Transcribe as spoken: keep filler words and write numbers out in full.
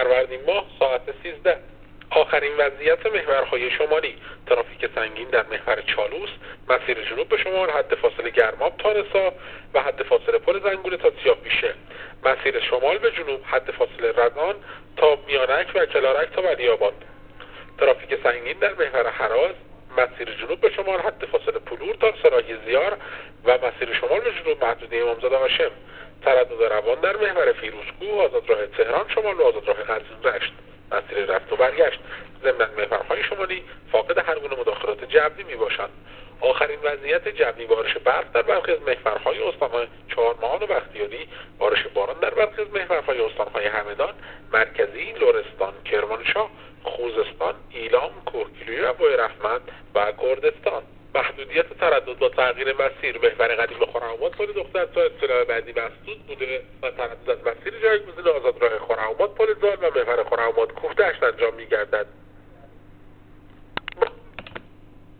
فروردین ماه ساعت سیزده. آخرین وضعیت محورهای شمالی: ترافیک سنگین در محور چالوس، مسیر جنوب به شمال، حد فاصله گرماب تا نسا و حد فاصله پل زنگوله تا سیاه‌پیشه. مسیر شمال به جنوب، حد فاصله رزان تا میانک و کلارک تا ولی‌آباد. ترافیک سنگین در محور هراز، مسیر جنوب به شمال، حد فاصله پلور تا سراحی زیار و مسیر شمال به جنوب محدوده امامزاده هاشم. تردد روان در محور فیروزکوه، آزادراه تهران شمال و آزادراه قزوین رشت. مسیر رفت و برگشت. ضمن محورهای شمالی فاقد هر گونه مداخلات جوی می باشند. آخرین وضعیت جوی: بارش برف در برخی از محورهای استان‌های چهارمحال و بختیاری، بارش باران در برخی از محورهای استان‌های همدان، مرکزی، لرستان، کرمانشاه، خوزستان، ایلام، کوهگیلویه و بویرحمد و کردستان. محدودیت تردد با تغییر مسیر: محور قدیم خرم‌آباد پل دختر تا اصطلاح بعدی مسدود بوده و تردد از مسیر جایگزین آزادراه خرم‌آباد پل زال و محور خرم‌آباد کوهدشت انجام می‌گردد.